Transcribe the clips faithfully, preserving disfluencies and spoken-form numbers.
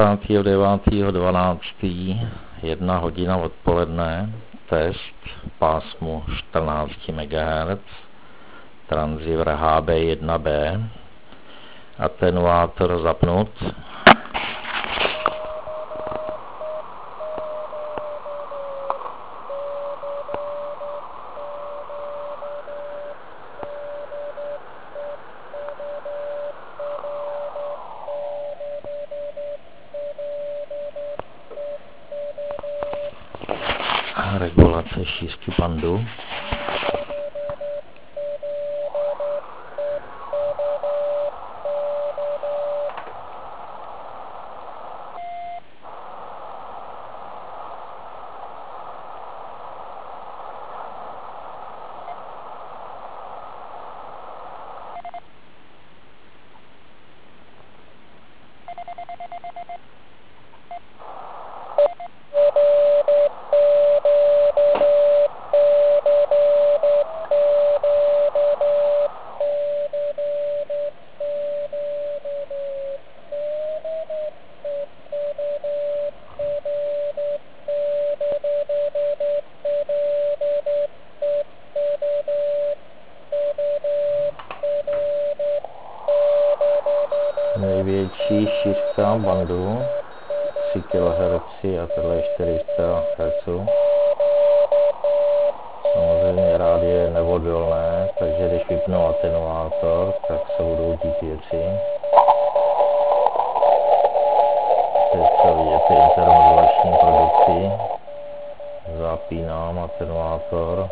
dvacátého devátého dvanáctého jedna hodina odpoledne, test pásmu čtrnáct megahertzů, transceiver H B jedna B, atenuátor zapnut. Regulace šířky bandu. Největší šířka bandu tři kilohertz a tohle čtyři sta hertzů. Samozřejmě rádio je nevodolné, takže když vypnu atenuátor, tak se budou dít věci. Teď co vidět je intermodulační produkci. Zapínám atenuátor.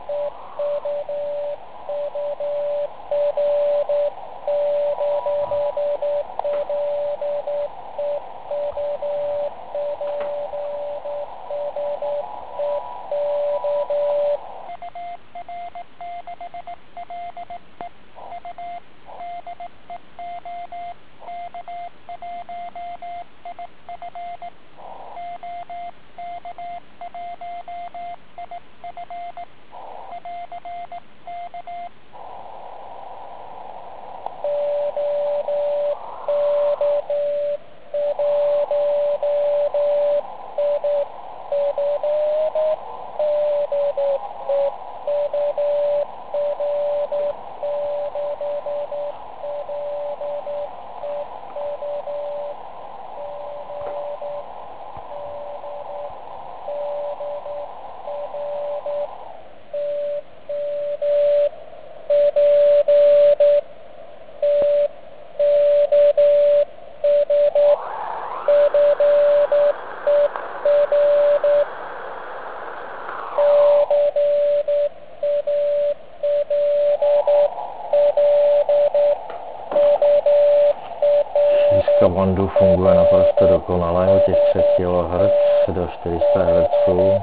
Šířka bandu funguje naprosto dokonale od těch tři kilohertz do čtyři sta hertzů.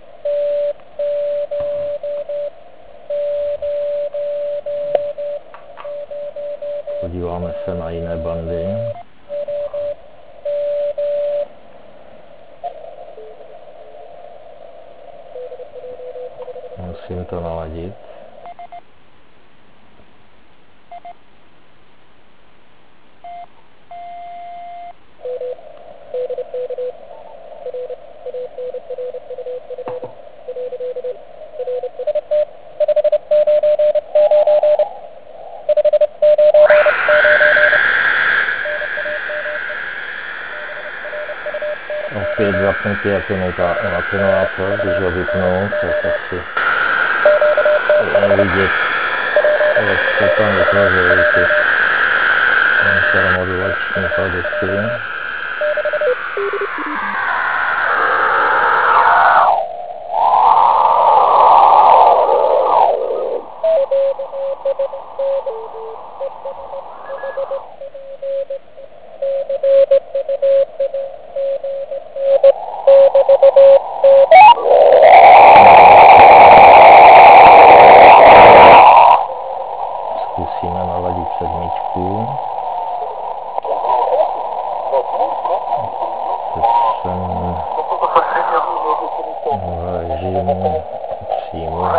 Podíváme se na jiné bandy. Musím to naladit. Opět zapnutý atenuátor, když ho vypnu, tak asi je vidět, jak se tam vytvořily ty intermodulační produkty. Zkusíme naladit sedmičku. režimu přímo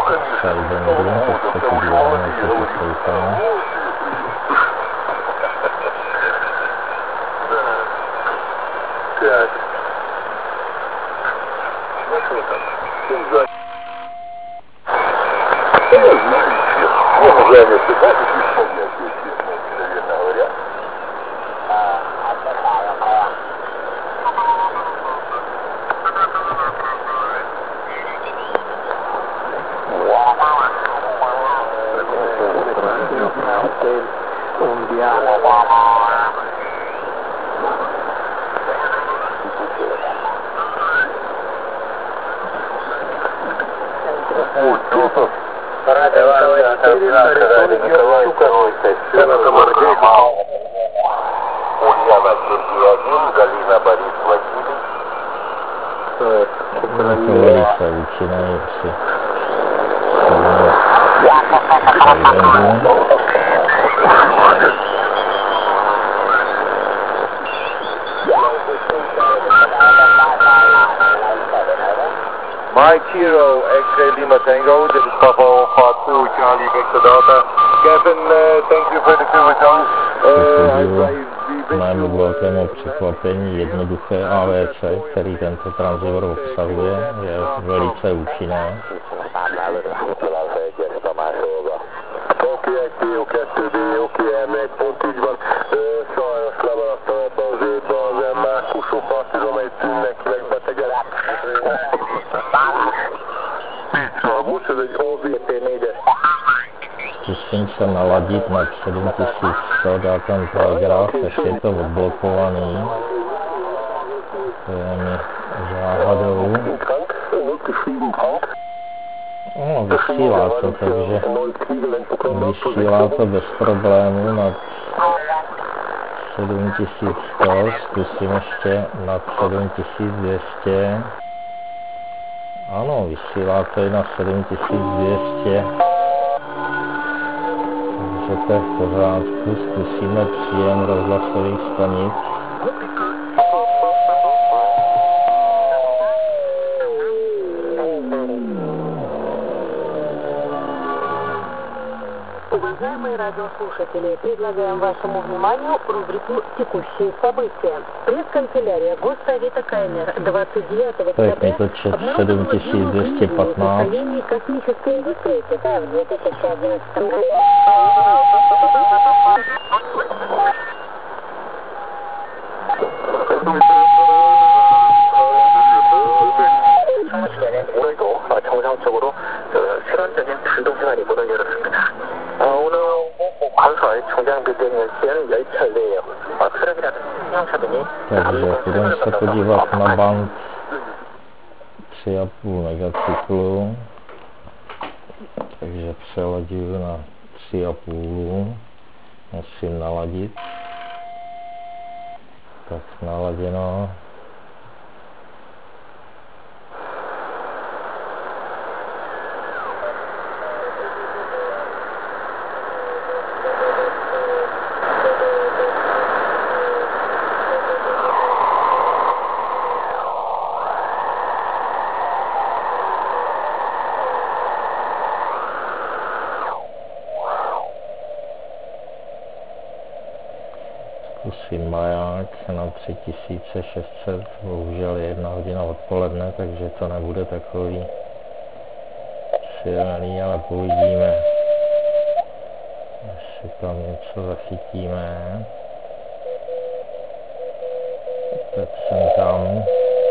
sidebandu, tak se podíváme, co se stouká. пять. Ну что там? Всем за... Знаете, он уже не всегда ощущение, наверное, говорят. Un dialogo. Ульяна Сергей один, Галина Борис Василий. Velice účinný při Mike Hero, X-Ray Lima Tango, this is Papa Alpha two, Charlie Victor Delta. Kevin, uh, thank you for the two results. Uh, mému velkému překvapení jednoduché A V C, který tento transceiver obsahuje, je velice účinné. Zkusím se naladit na sedm tisíc sto, dá ten telegraf, ještě je to odblokovaný. To je mi záhadou. No, vysílá to, takže vysílá to bez problému nad sedm tisíc sto, zkusím ještě nad sedm tisíc dvě stě. Ano, vysílá to i na sedm tisíc dvě stě. Takže to je v pořádku, zkusíme příjem rozhlasových stanic. Уважаемые радиослушатели, предлагаем вашему вниманию рубрику «Текущие события». Пресс-канцелярия Госсовета КНР двадцать девятого декабря sedm tisíc dvě stě patnáct. состоянии космической индустрии Китая в две тысячи одиннадцатом году. 오늘도 정상적으로 실험적인 출동 시간이 문을 열었습니다. 오늘 관서의 총장비대는 시에는 열차 내에요. 트럭이라든 승용차 등이 Takže budeme se podívat na band tři a půl megacyklu. Takže přeladuju na tři a půl. Musím naladit. Tak naladěno. Zkusím maják na tři tisíce šest set, bohužel je jedna hodina odpoledne, takže to nebude takový silný, ale uvidíme, jestli tam něco zachytíme. Teď jsem tam.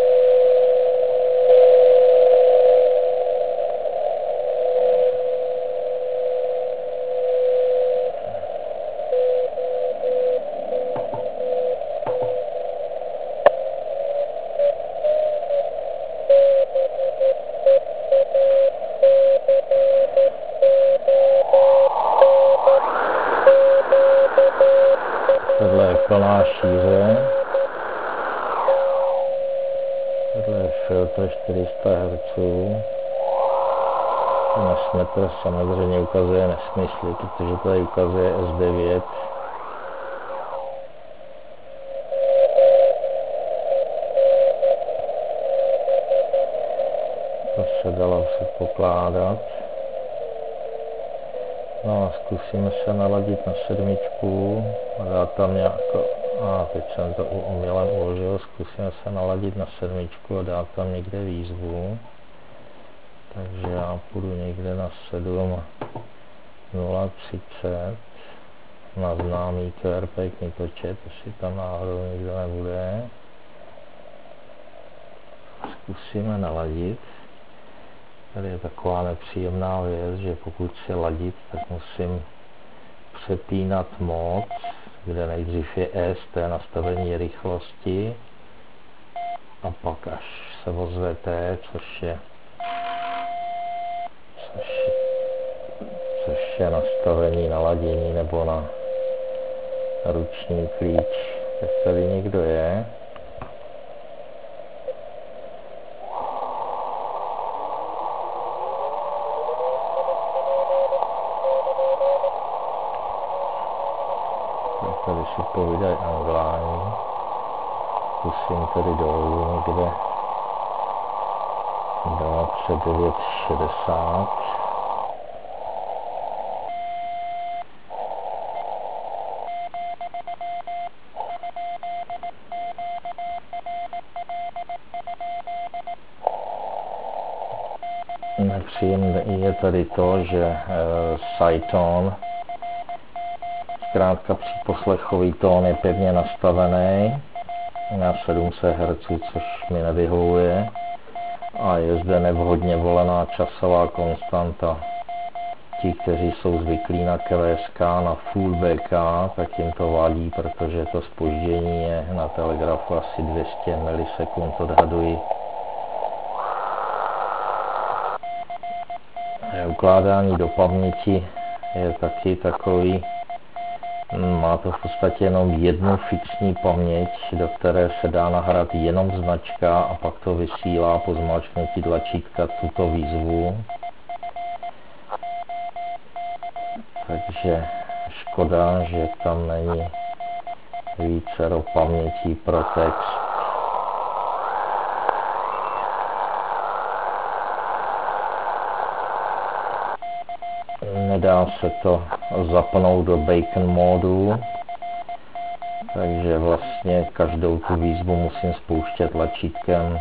Tohle je plná šíře. Tohle je filtr čtyři sta hertzů. Náš metr samozřejmě ukazuje nesmysly, protože tady ukazuje S devět. To se dalo předpokládat. No a zkusíme se naladit na sedmičku a dát tam nějakou A teď jsem to omylem uložil, zkusíme se naladit na sedmičku a dát tam někde výzvu. Takže já půjdu někde na sedm nula třicet na známý Q R P kmitočet, jestli tam náhodou nikdo nebude. Zkusíme naladit. Tady je taková nepříjemná věc, že pokud chci ladit, tak musím přepínat mod, kde nejdřív je S, to je nastavení rychlosti, a pak až se ozve T, což je, což je, což je nastavení naladění nebo na ruční klíč. Tak tady někdo je. Tady si povídají angláni. Zkusím tady dolů někde dvacet devět šedesát. Nepříjemné je tady to, že e, Cytone, zkrátka příposlechový tón, je pevně nastavený na sedm set hertzů, což mi nevyhovuje, a je zde nevhodně volená časová konstanta. Ti, kteří jsou zvyklí na Q S K, na Full B K, tak jim to vadí, protože to zpoždění je na telegrafu asi dvě stě milisekund, odhaduji. Ukládání do paměti je taky takový. Má to v podstatě jenom jednu fixní paměť, do které se dá nahrát jenom značka, a pak to vysílá po zmáčknutí tlačítka tuto výzvu. Takže škoda, že tam není vícero pamětí pro text. Nedá se to zapnout do bacon módu, takže vlastně každou tu výzvu musím spouštět tlačítkem.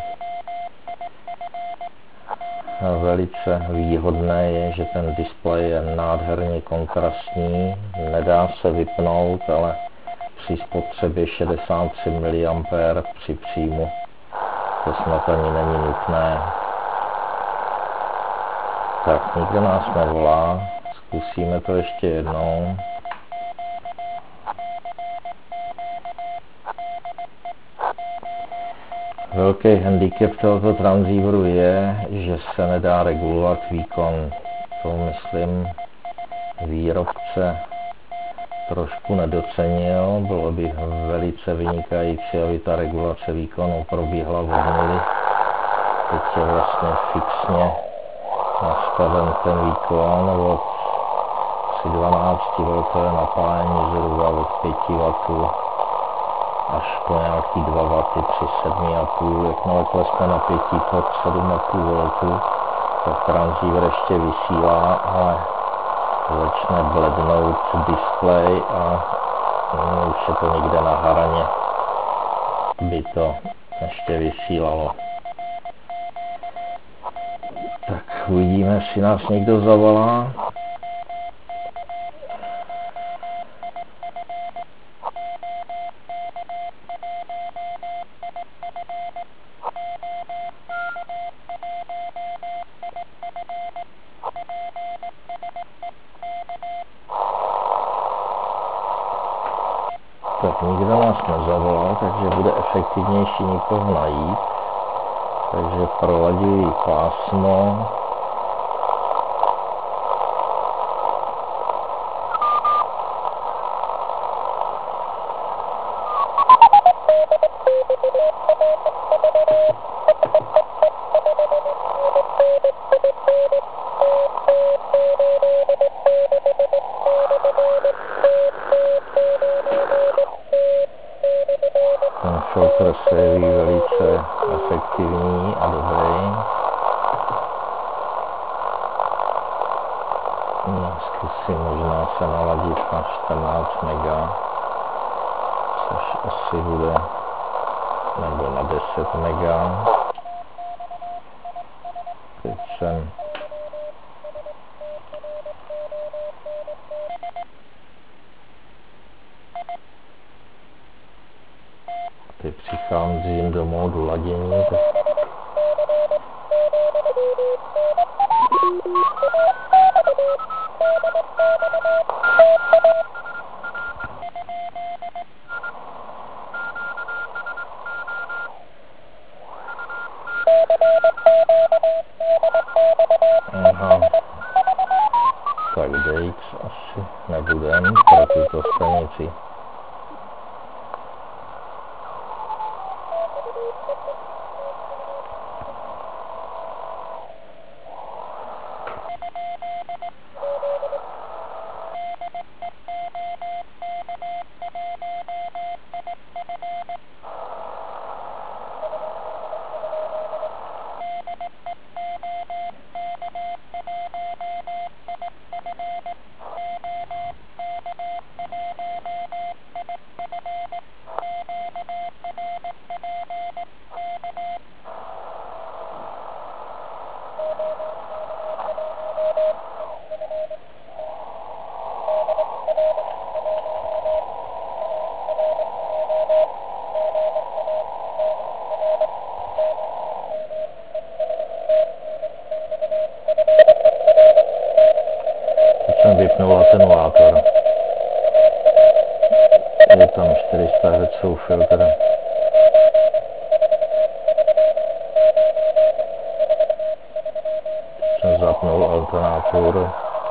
Velice výhodné je, že ten displej je nádherně kontrastní, nedá se vypnout, ale při spotřebě šedesát tři miliampérů při příjmu to snad ani není nutné. Tak, nikdo nás nevolá, zkusíme to ještě jednou. Velký handicap tohoto transceiveru je, že se nedá regulovat výkon. To myslím výrobce trošku nedocenil. Bylo by velice vynikající, aby ta regulace výkonu probíhala od nuly. Teď je vlastně fixně nastaven ten výkon od tři dvanáct voltové napájení zhruba od pět wattů až po nějaký dva waty při sedm a půl. Jakmile klesne na pět pod sedm a půl voltů, tak transceiver ještě vysílá, ale začne blednout displej a no, už je to někde na hraně, by to ještě vysílalo. Tak uvidíme, jestli nás někdo zavolá. Tak nikdo nás nezavolal, takže bude efektivnější někoho najít. Takže prolaďuji pásmo. Ten filtr se jeví velice efektivní a dobrý. No, zkusím možná se naladit na čtrnáct mega. což asi bude nebo na deset mega. Teď jsem teď přicházím do módu ladění, tak aha, tak D X asi nebudem pro tuto stanici. Jsem vypnul atenuátor. Je tam čtyři sta hertzů filtr. Jsem zapnul alternátor.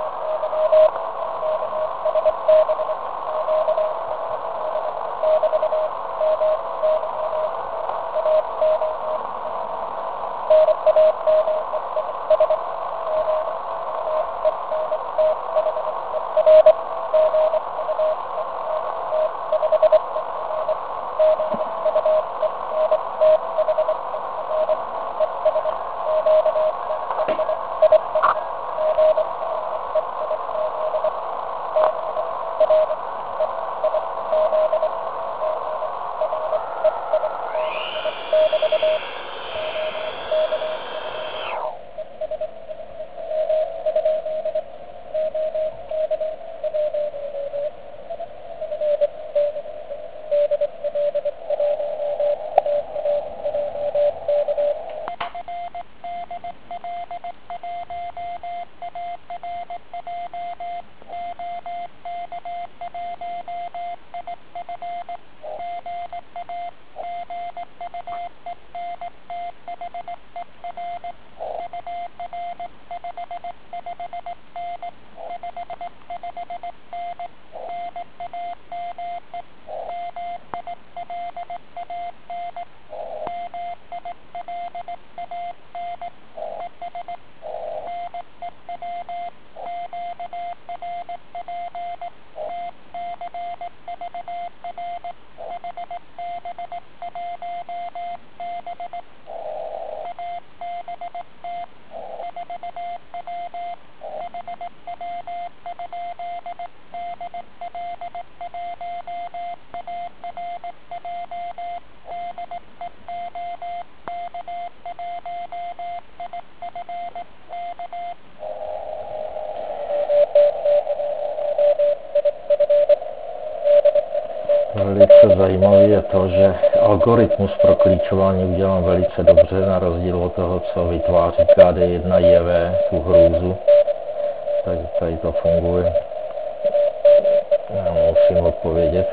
Velice zajímavé je to, že algoritmus pro klíčování udělám velice dobře, na rozdíl od toho, co vytváří K D jedna J V, tu hrůzu. Tak tady to funguje. Já musím odpovědět.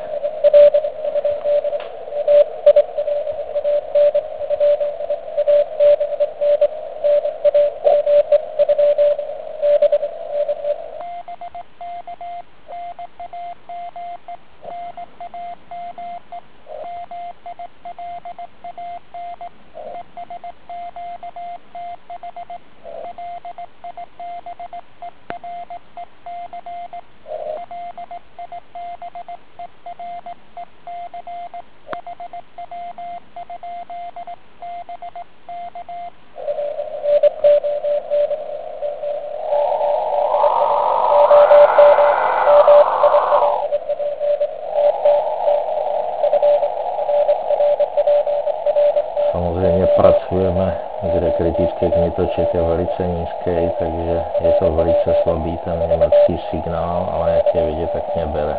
samozřejmě pracujeme, kde kritický kmitočet je velice nízký, takže je to velice slabý ten německý signál, ale jak je vidět, tak mě bere.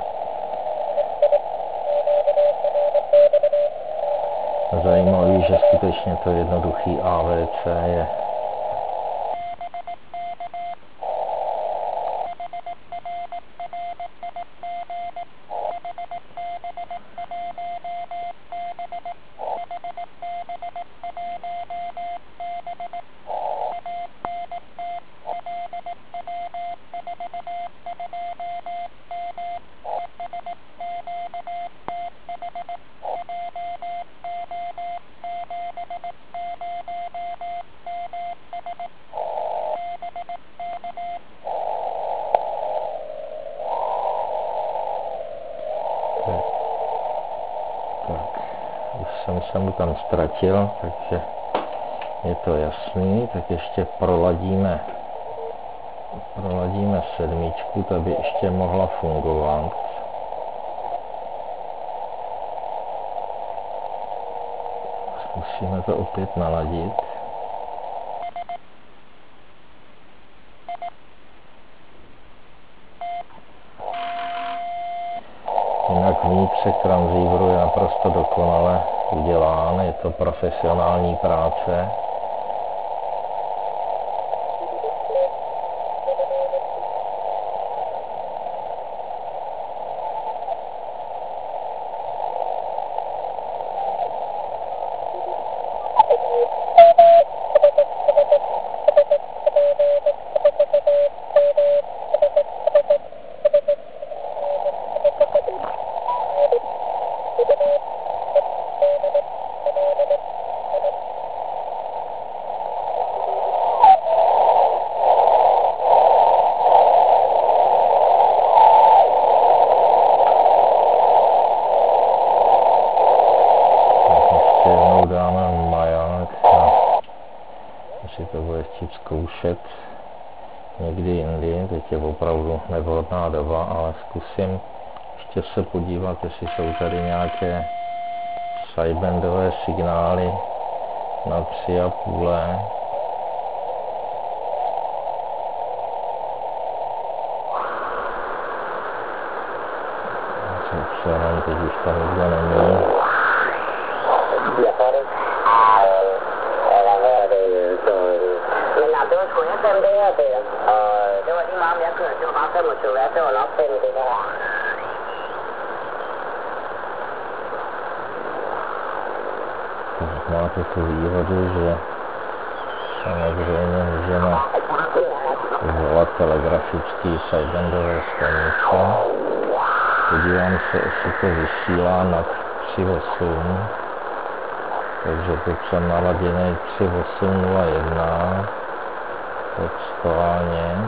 Zajímavý, že skutečně to jednoduchý A V C je jsem se mu tam ztratil, takže je to jasný, tak ještě proladíme proladíme sedmičku, ta by ještě mohla fungovat. Zkusíme to opět naladit. Jinak vnitřek transceiveru je naprosto dokonale udělán, je to profesionální práce. Dáme maják a si to bude chtít zkoušet někdy jindy, teď je opravdu nevhodná doba, ale zkusím ještě se podívat, jestli jsou tady nějaké sidebandové signály na tři a půl. Teď už tam nikdo není. Máte tu výhodu, že samozřejmě můžeme volat telegrafický sidebandové stanice. Podívám se, jestli to vysílá nad tři osm, takže teď jsem naladěný tři osm nula jedna, textuálně.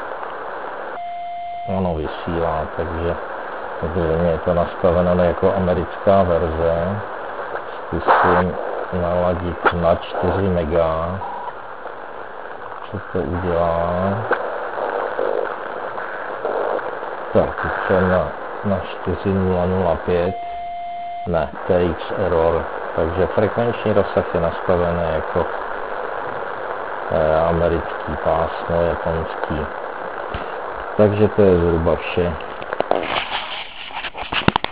Ono vysílá, takže je to nastaveno jako americká verze. Zkusím naladit na čtyři mega, co to udělá. Tak, teď jsem na, na čtyři nula nula pět, ne, T X error, takže frekvenční rozsah je nastavený jako eh, americký pásmo, japonský. Takže to je zhruba vše.